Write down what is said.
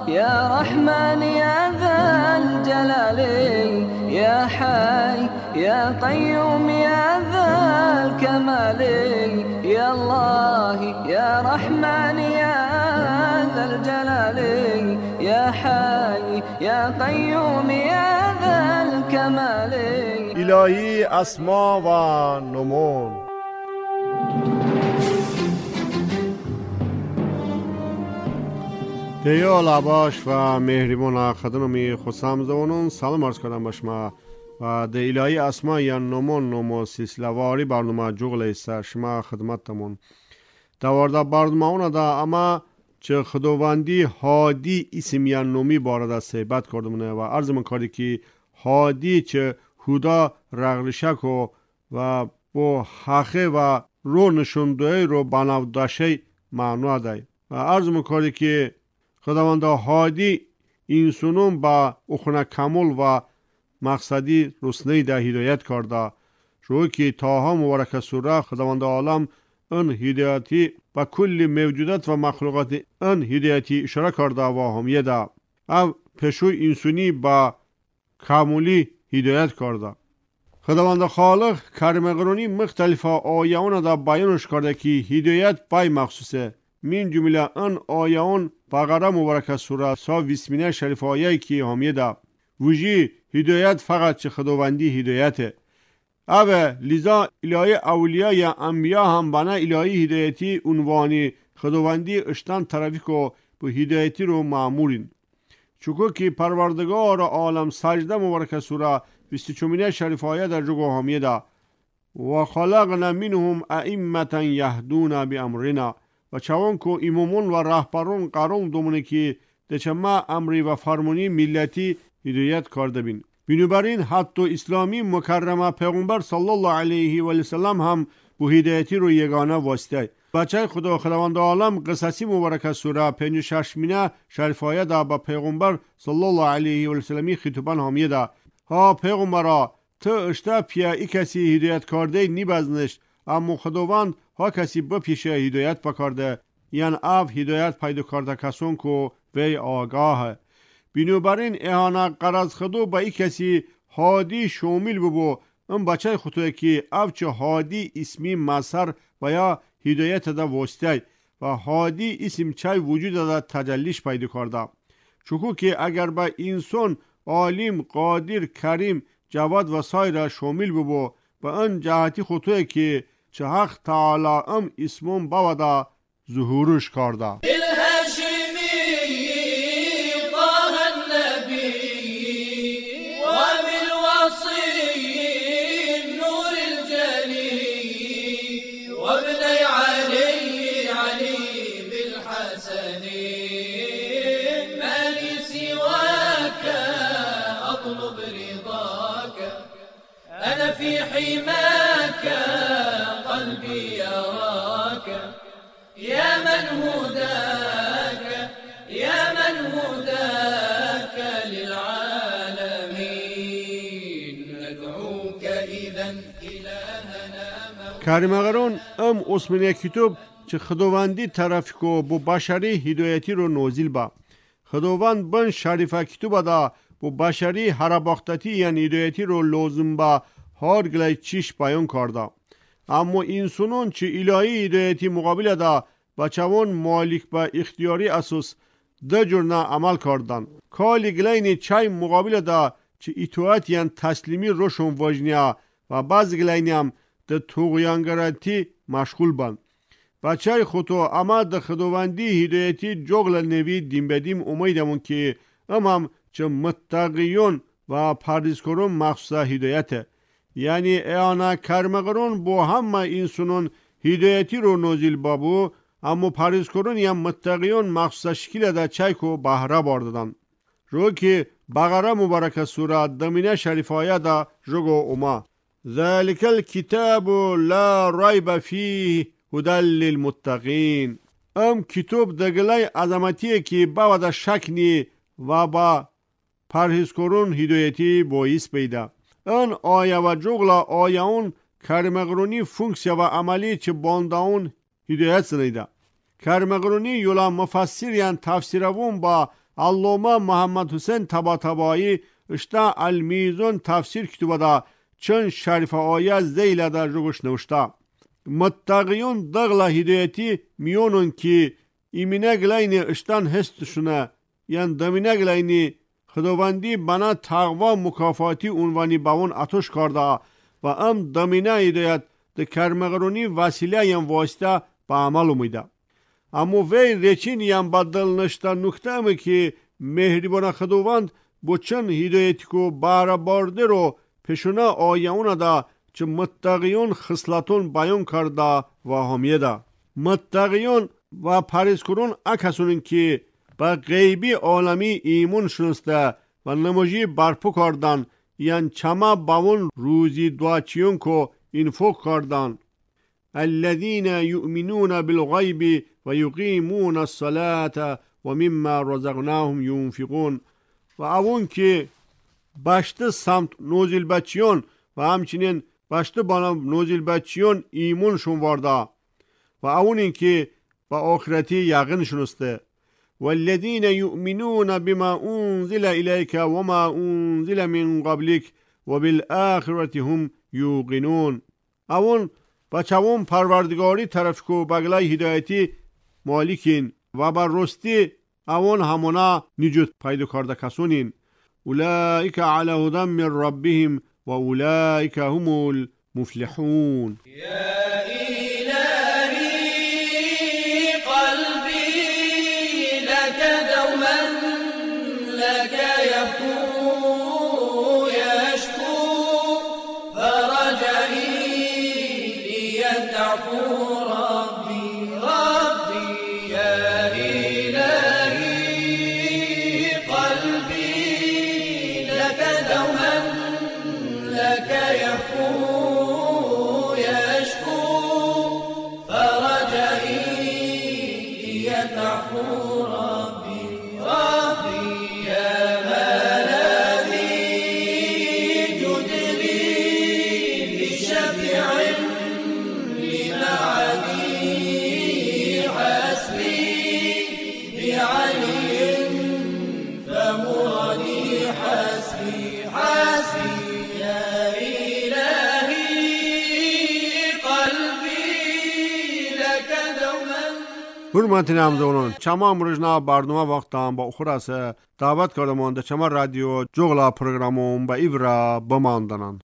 يا رحمن يا ذا الجلال يا حي يا قيوم يا ذا الكمال يا الله يا رحمن يا ذا الجلال يا حي يا قيوم يا ذا الكمال. الهی اسما و نمون. دیال عباش و مهربان خدنمی خسام زوانون سلام عرض کردم باشما و ده الهی اسما یا نمون سلسله‌واری برنامه جغل است شما خدمتتمون دوارده برنامه اون دا اما چه خداوندی هادی اسم یا نمی بارد صحبت کردمونه و عرض من کردی که هادی چه هدا رغلشک و با حقه و رو نشونده رو بناودشه معنی ده و عرض من کردی که خداوند هادی انسانون با اخنه کمال و مقصدی رسنی ده هدایت کرده روی که تاها مبارک سوره خداوند عالم ان هدایتی با کل موجودات و مخلوقات ان هدایتی اشاره کرده و همیه ده او پشوی انسانی با کاملی هدایت کرده. خداوند خالق کریم قرآنی مختلف آیه‌ان دا بیانش کرده که هدایت بای مخصوصه من جمله ان آیه‌ان بقره مبارک سوره سا ویسمینه شریف آیه‌ای که همیه ده وجی هدایت فقط چه خداوندی هدایته. اوه لذا الهی اولیاء یا انبیاء هم بنا الهی هدایتی عنوانی خداوندی اشتن طرفی که به هدایتی رو معمولین. چون که پروردگار عالم سجده مبارک سوره 24 شریف آیه در جگه همیه ده و خلقنا منهم ائمة یهدون بامرنا و چون که امامان و رهبران قرار دومونه که دچما امری و فرمانی ملتی هدایت کرده بین. بنابراین حتی اسلامی مکرمه پیغمبر صلی الله علیه و سلم هم به هدایتی رو یگانه واسطه. بچه خداوند عالم قصصی مبارک سوره 56 مینه شریف آیه ده با پیغمبر صلی الله علیه و سلمی خطبان همیه ده ها پیغمبرا تو اشته پیا ای کسی هدایت کرده نیبزنش اما خداوند ها کسی بپیشه هدایت بکرده یعنی او هدایت پیدا کرده کسون که وی آگاه. بنابراین اهانه قرض خدو با ای کسی هادی شامل ببو ام بچه خطوه که او چه هادی اسمی مصر و یا هدایت دا واسطه و هادی اسم چای وجود دا تجلیش پیدا کرده. چون که اگر با انسان عالم قادر کریم جواد و سایر شامل ببو و ان جهتی خطوه که چه حق تعالی ام اسمون باودا ظهورش کرده. في حماك قلبي يراك يا من هداك يا من هداك للعالمين ندعوك إذا إلهنا کریم قرآن ام اسمنی کتاب چه خداوندی طرف کو بو بشری هدایتی رو نازل با خداوند بن شریفه کتاب دا بو بشری هر باختتی یعنی هدایتی رو لازم با هر گلای چیش بیان کرده. اما انسانون چه الهی هدایتی مقابل دا بچوان مالک با اختیاری اساس ده جرنه عمل کردن. کالی گلاین چای مقابل دا چه اطاعت یعنی تسلیمی روشون وجنیا و بعض گلاین هم ده توغیانگراتی مشغول بند. بچه خودو اما ده خداوندی هدایتی جغل نوی دیم بدیم امیدمون که امام چه متقیون و پردیزکارون مخصوص هدایته. یعنی ایانا کریم قرآن با همه انسانون هدایتی رو نازل بابو اما پرهیزکاران یا متقیان مخصوص شکل دا چایکو بهره باردن. رو که بقره مبارک سوره دمینه شریف آیه دا جگو اوما ذالک الکتاب لا ریب فیه هدی للمتقین. ام کتاب دگلای عظمتیه که با دا شک نی و با پرهیزکاران هدایتی باعث بیده. ان آیه و جغلا آیه اون کریم قرآنی فونکسیا و عملی چه بانده اون هدایت سنیده. کریم قرآنی یولا مفسر یعنی تفسیرون با Alloma Muhammad Hüseyin Tabatabai ışta Al-Mizun tafsir kitubada çın şerife ayet zeylede ruguş nuşta. Muttaqiyun dağla hidayeti miyonun ki imine glayni ıştan hestuşuna yan damine glayni خداوندی بنا تقوا مکافاتی عنوانی با اون اتش کرده و ام دمینه هدایت ده کرمغرونی وسیله یم واسطه با عمل امیده. اما وی ریچین یم بدل نشته نکته امی که مهربان خداوند با چند هدایتی که باره بارده رو پیشونه آیونه ده چه متقیون خصلتون بیان کرده و همیده. متقیون و پرهیزکاران کسانی که با غیبی عالمی ایمون شنسته و نماجی برپا کردن یعنی چما باون روزی دعاچیون که انفاق کردن. الذين يؤمنون بالغیب و یقیمون الصلاة و مما رزقناهم ينفقون و اون که باشته سمت نوزیل بچیون و همچنین باشته بانا نوزیل بچیون ایمون شون وارده و اون این که با آخرتی یقین شنسته. والذین یؤمنون بما انزل الیک وما انزل من قبلک و بالآخرة هم یوقنون. اون بچه‌ون پروردگاری طرف کو بغلای هدایتی مالکین و بر راستی اون همونا نجات پیدا کرده کسونین. اولئک علی هدی من ربهم و اولئک هم المفلحون. حرمت نامزدونان چما امروزنا برنامه وقتم با اخراس دعوت کردم چما رادیو جغلا پروگرامم با ایورا بماندنان.